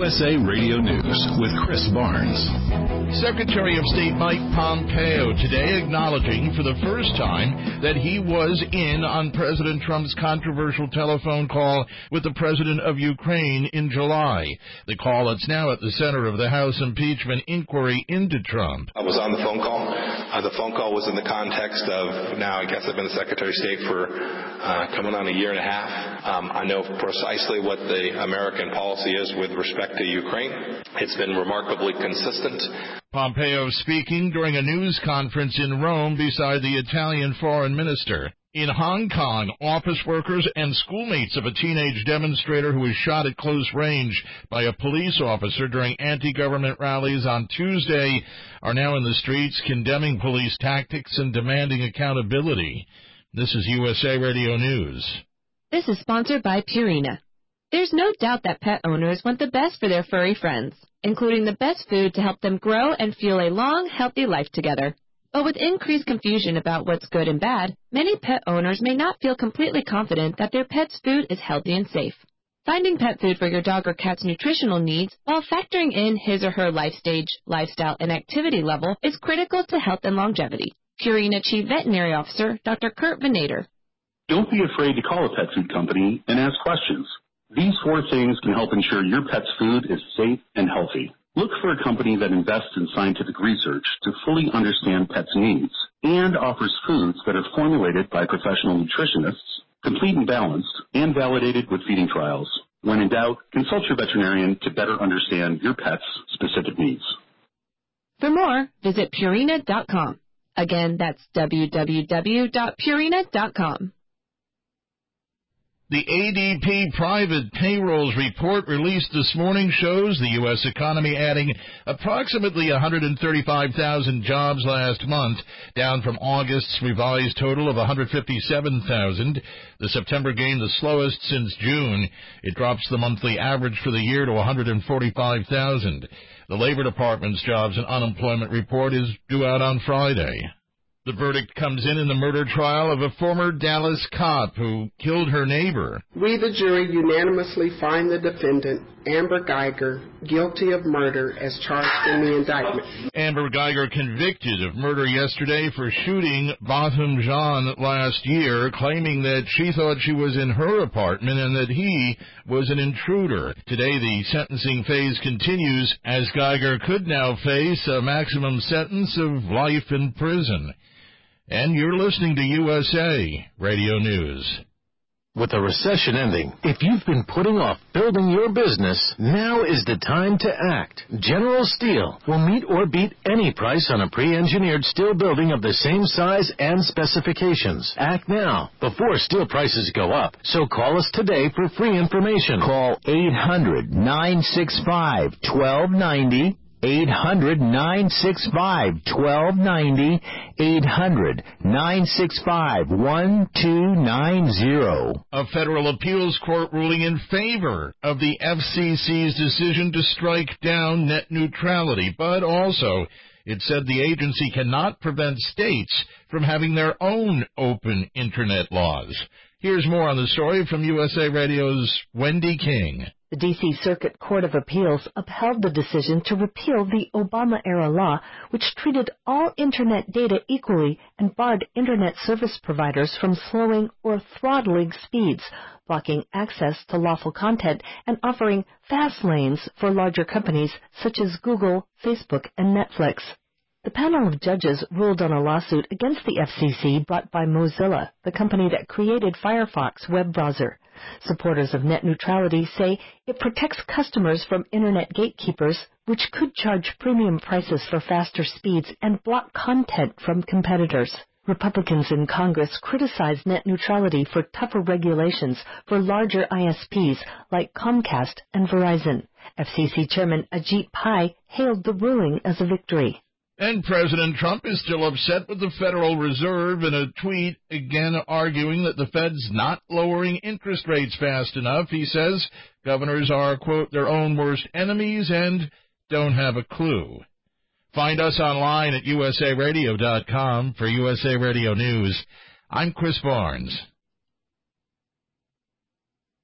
USA Radio News with Chris Barnes. Secretary of State Mike Pompeo today acknowledging for the first time that he was in on President Trump's controversial telephone call with the president of Ukraine in July. The call that's now at the center of the House impeachment inquiry into Trump. I was on the phone call. The phone call was in the context of, now I guess I've been the Secretary of State for coming on a year and a half. I know precisely what the American policy is with respect to Ukraine. It's been remarkably consistent. Pompeo speaking during a news conference in Rome beside the Italian foreign minister. In Hong Kong, office workers and schoolmates of a teenage demonstrator who was shot at close range by a police officer during anti-government rallies on Tuesday are now in the streets condemning police tactics and demanding accountability. This is USA Radio News. This is sponsored by Purina. There's no doubt that pet owners want the best for their furry friends, including the best food to help them grow and feel a long, healthy life together. But with increased confusion about what's good and bad, many pet owners may not feel completely confident that their pet's food is healthy and safe. Finding pet food for your dog or cat's nutritional needs while factoring in his or her life stage, lifestyle, and activity level is critical to health and longevity. Purina Chief Veterinary Officer Dr. Kurt Venator. Don't be afraid to call a pet food company and ask questions. These 4 things can help ensure your pet's food is safe and healthy. Look for a company that invests in scientific research to fully understand pets' needs and offers foods that are formulated by professional nutritionists, complete and balanced, and validated with feeding trials. When in doubt, consult your veterinarian to better understand your pet's specific needs. For more, visit Purina.com. Again, that's www.purina.com. The ADP private payrolls report released this morning shows the U.S. economy adding approximately 135,000 jobs last month, down from August's revised total of 157,000. The September gain the slowest since June. It drops the monthly average for the year to 145,000. The Labor Department's jobs and unemployment report is due out on Friday. The verdict comes in the murder trial of a former Dallas cop who killed her neighbor. We, the jury, unanimously find the defendant, Amber Geiger, guilty of murder as charged in the indictment. Amber Geiger convicted of murder yesterday for shooting Botham Jean last year, claiming that she thought she was in her apartment and that he was an intruder. Today, the sentencing phase continues as Geiger could now face a maximum sentence of life in prison. And you're listening to USA Radio News. With the recession ending, if you've been putting off building your business, now is the time to act. General Steel will meet or beat any price on a pre-engineered steel building of the same size and specifications. Act now, before steel prices go up. So call us today for free information. Call 800-965-1290. 800-965-1290, 800-965-1290. A federal appeals court ruling in favor of the FCC's decision to strike down net neutrality, but also it said the agency cannot prevent states from having their own open Internet laws. Here's more on the story from USA Radio's Wendy King. The D.C. Circuit Court of Appeals upheld the decision to repeal the Obama-era law, which treated all Internet data equally and barred Internet service providers from slowing or throttling speeds, blocking access to lawful content, and offering fast lanes for larger companies such as Google, Facebook, and Netflix. The panel of judges ruled on a lawsuit against the FCC brought by Mozilla, the company that created Firefox web browser. Supporters of net neutrality say it protects customers from Internet gatekeepers, which could charge premium prices for faster speeds and block content from competitors. Republicans in Congress criticized net neutrality for tougher regulations for larger ISPs like Comcast and Verizon. FCC Chairman Ajit Pai hailed the ruling as a victory. And President Trump is still upset with the Federal Reserve in a tweet, again arguing that the Fed's not lowering interest rates fast enough. He says governors are, quote, their own worst enemies and don't have a clue. Find us online at usaradio.com for USA Radio News. I'm Chris Barnes.